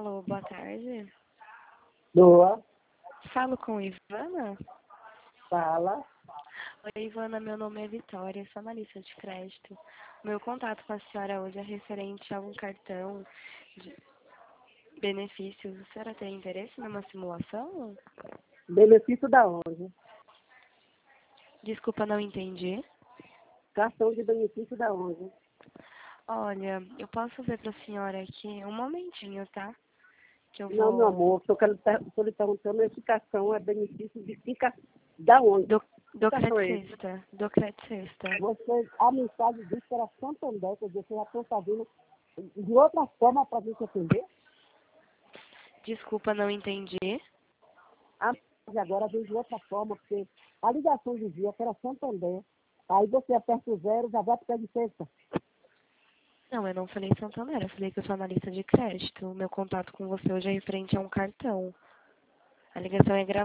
Alô, boa tarde. Boa, Falo com Ivana? fala. Oi, Ivana, meu nome é Vitória, sou analista de crédito. Meu contato com a senhora hoje é referente a um cartão de benefícios. A senhora tem interesse numa simulação? Benefício da onde? Desculpa, não entendi. Cartão de benefício da onde? Olha, eu posso ver para a senhora aqui um momentinho, tá? Que eu Não, meu vou... amor, estou lhe perguntando, esse cartão é benefício de fica da onde? Do Que cartão é Crédito esse? Sexta. Do Crédito Sexta. Você, a mensagem disse que era Santander, quer dizer, vocês já estão fazendo de outra forma para a gente atender? Desculpa, não entendi. A mensagem agora vem de outra forma, porque a ligação dizia que era Santander. Aí você aperta o zero, já vai para o de sexta. Não, eu não falei Santander, eu falei que eu sou analista de crédito. O meu contato com você hoje é referente a um cartão. A ligação é gravada.